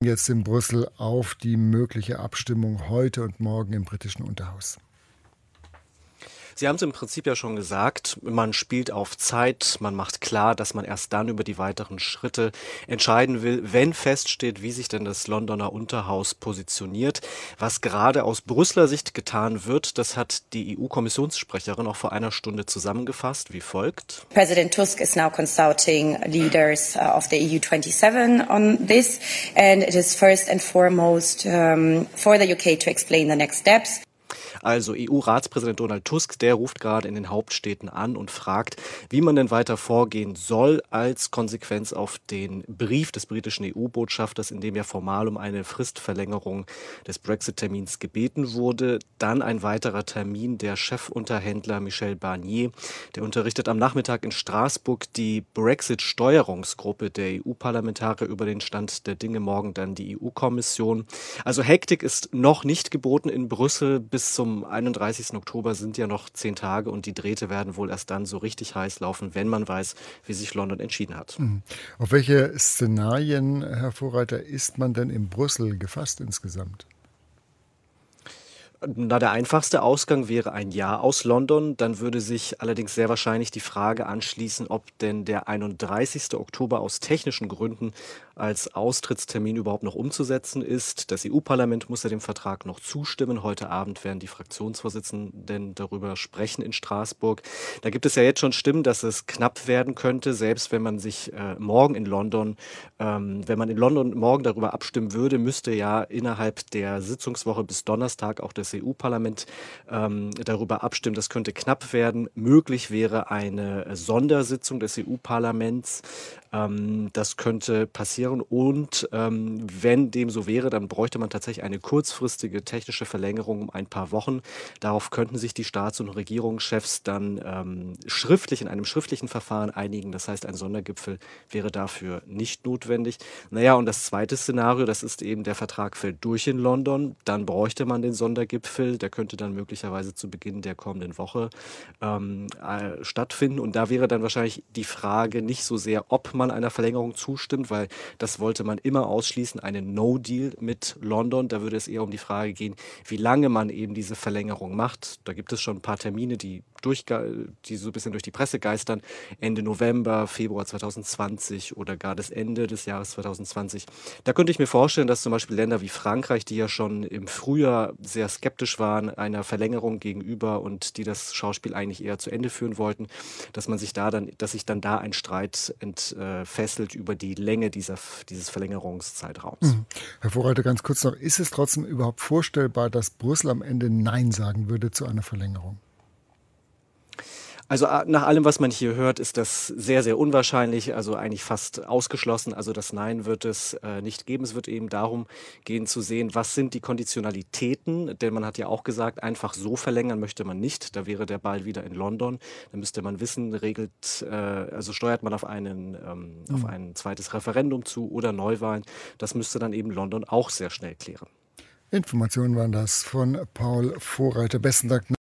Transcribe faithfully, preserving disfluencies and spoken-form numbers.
Jetzt in Brüssel auf die mögliche Abstimmung heute und morgen im britischen Unterhaus. Sie haben es im Prinzip ja schon gesagt, man spielt auf Zeit, man macht klar, dass man erst dann über die weiteren Schritte entscheiden will, wenn feststeht, wie sich denn das Londoner Unterhaus positioniert. Was gerade aus Brüsseler Sicht getan wird, das hat die E U-Kommissionssprecherin auch vor einer Stunde zusammengefasst, wie folgt. President Tusk is now consulting leaders uh, of the E U twenty-seven on this, and it is first and foremost um, for the U K to explain the next steps. Also E U-Ratspräsident Donald Tusk, der ruft gerade in den Hauptstädten an und fragt, wie man denn weiter vorgehen soll als Konsequenz auf den Brief des britischen E U-Botschafters, in dem ja formal um eine Fristverlängerung des Brexit-Termins gebeten wurde. Dann ein weiterer Termin der Chefunterhändler Michel Barnier, der unterrichtet am Nachmittag in Straßburg die Brexit-Steuerungsgruppe der E U-Parlamentarier über den Stand der Dinge, morgen dann die E U-Kommission. Also Hektik ist noch nicht geboten in Brüssel. Bis zum einunddreißigsten Oktober sind ja noch zehn Tage und die Drähte werden wohl erst dann so richtig heiß laufen, wenn man weiß, wie sich London entschieden hat. Mhm. Auf welche Szenarien, Herr Vorreiter, ist man denn in Brüssel gefasst insgesamt? Na, der einfachste Ausgang wäre ein Ja aus London. Dann würde sich allerdings sehr wahrscheinlich die Frage anschließen, ob denn der einunddreißigste Oktober aus technischen Gründen als Austrittstermin überhaupt noch umzusetzen ist. Das E U-Parlament muss ja dem Vertrag noch zustimmen. Heute Abend werden die Fraktionsvorsitzenden darüber sprechen in Straßburg. Da gibt es ja jetzt schon Stimmen, dass es knapp werden könnte, selbst wenn man sich äh, morgen in London, ähm, wenn man in London morgen darüber abstimmen würde, müsste ja innerhalb der Sitzungswoche bis Donnerstag auch das E U-Parlament ähm, darüber abstimmen. Das könnte knapp werden. Möglich wäre eine Sondersitzung des E U-Parlaments. Ähm, das könnte passieren. Und ähm, wenn dem so wäre, dann bräuchte man tatsächlich eine kurzfristige technische Verlängerung um ein paar Wochen. Darauf könnten sich die Staats- und Regierungschefs dann ähm, schriftlich in einem schriftlichen Verfahren einigen. Das heißt, ein Sondergipfel wäre dafür nicht notwendig. Naja, und das zweite Szenario, das ist eben, der Vertrag fällt durch in London. Dann bräuchte man den Sondergipfel. Der könnte dann möglicherweise zu Beginn der kommenden Woche ähm, äh, stattfinden. Und da wäre dann wahrscheinlich die Frage nicht so sehr, ob man einer Verlängerung zustimmt, weil das wollte man immer ausschließen, einen No-Deal mit London. Da würde es eher um die Frage gehen, wie lange man eben diese Verlängerung macht. Da gibt es schon ein paar Termine, die, durch, die so ein bisschen durch die Presse geistern. Ende November, Februar zweitausendzwanzig oder gar das Ende des Jahres zweitausendzwanzig. Da könnte ich mir vorstellen, dass zum Beispiel Länder wie Frankreich, die ja schon im Frühjahr sehr skeptisch waren einer Verlängerung gegenüber und die das Schauspiel eigentlich eher zu Ende führen wollten, dass man sich da dann, dass sich dann da ein Streit entfesselt über die Länge dieser, dieses Verlängerungszeitraums. Mhm. Herr Vorreiter, ganz kurz noch, ist es trotzdem überhaupt vorstellbar, dass Brüssel am Ende Nein sagen würde zu einer Verlängerung? Also nach allem, was man hier hört, ist das sehr, sehr unwahrscheinlich, also eigentlich fast ausgeschlossen. Also das Nein wird es äh, nicht geben. Es wird eben darum gehen zu sehen, was sind die Konditionalitäten, denn man hat ja auch gesagt, einfach so verlängern möchte man nicht. Da wäre der Ball wieder in London. Da müsste man wissen, regelt, äh, also steuert man auf, einen, ähm, mhm. auf ein zweites Referendum zu oder Neuwahlen. Das müsste dann eben London auch sehr schnell klären. Informationen waren das von Paul Vorreiter. Besten Dank.